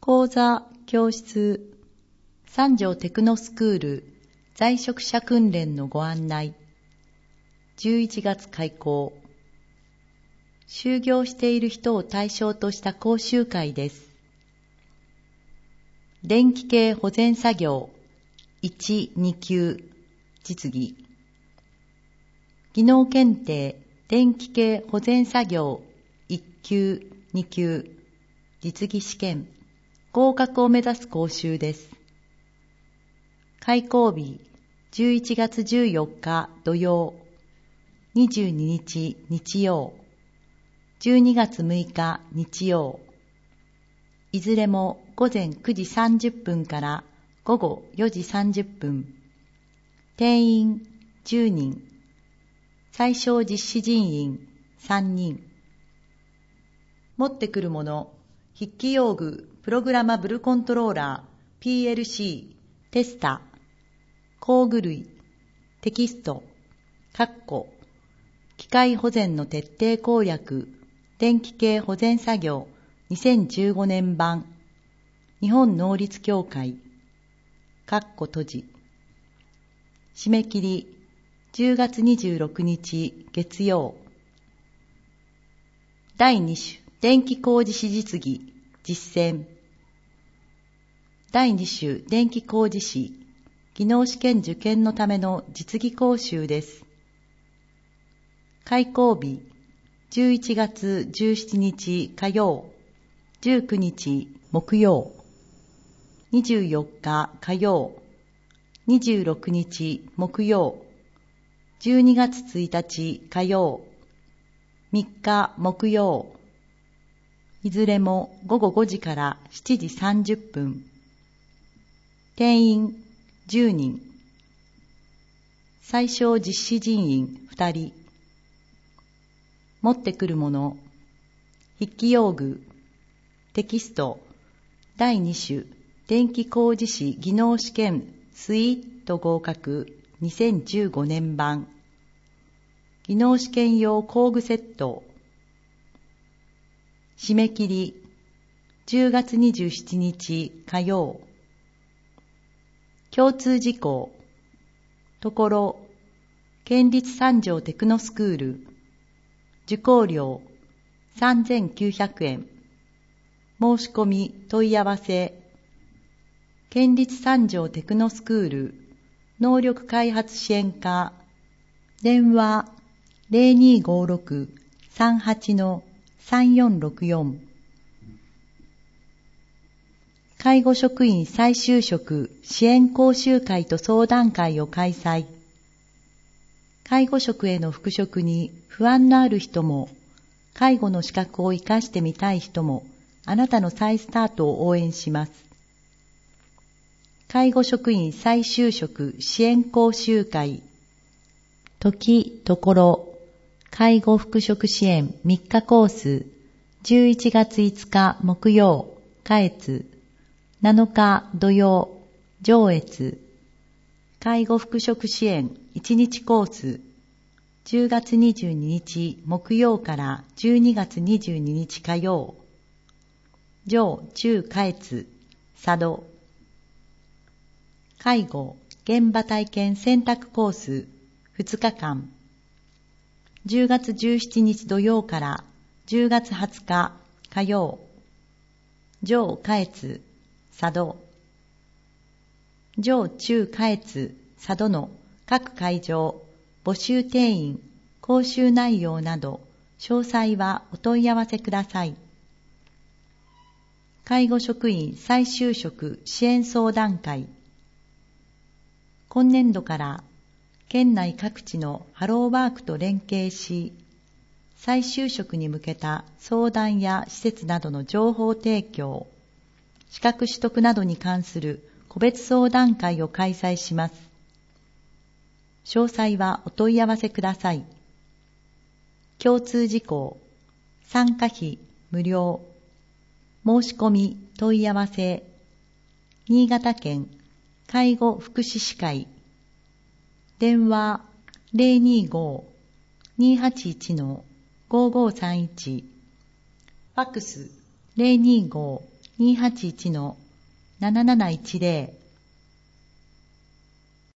講座教室三条テクノスクール在職者訓練のご案内。11月開講。就業している人を対象とした講習会です。電気系保全作業1、2級実技。技能検定電気系保全作業1級、2級実技試験合格を目指す講習です。開講日11月14日土曜、22日日曜、12月6日日曜、いずれも午前9時30分から午後4時30分、定員10人、最小実施人員3人。持ってくるもの、筆記用具、プログラマブルコントローラー、PLC、テスタ、工具類、テキスト、機械保全の徹底攻略、電気系保全作業2015年版、日本能率協会、閉じ。締め切り、10月26日月曜。第2種、電気工事士実技、実践。第2種、電気工事士、技能試験受験のための実技講習です。開講日、11月17日火曜、19日木曜、24日火曜、26日木曜、12月1日火曜、3日木曜、いずれも午後5時から7時30分。定員10人。最小実施人員2人。持ってくるもの、筆記用具、テキスト、第2種、電気工事士技能試験スイート合格2015年版、技能試験用工具セット。締め切り、10月27日火曜。共通事項、ところ、県立三条テクノスクール、受講料3900円。申し込み問い合わせ、県立三条テクノスクール能力開発支援課、電話0256-38-3464。介護職員再就職支援講習会と相談会を開催。介護職への復職に不安のある人も、介護の資格を生かしてみたい人も、あなたの再スタートを応援します。介護職員再就職支援講習会。時、ところ、介護復職支援3日コース、11月5日木曜、下越、7日土曜、上越、介護復職支援1日コース、10月22日木曜から12月22日火曜、上中下越、佐渡。介護現場体験選択コース2日間、10月17日土曜から10月20日火曜、上下越、佐渡。上中下越、佐渡の各会場、募集定員、講習内容など、詳細はお問い合わせください。介護職員再就職支援相談会。今年度から県内各地のハローワークと連携し、再就職に向けた相談や施設などの情報提供、資格取得などに関する個別相談会を開催します。詳細はお問い合わせください。共通事項、参加費無料。申し込み問い合わせ、新潟県介護福祉士会、電話025-281-5531、ファックス 281-7710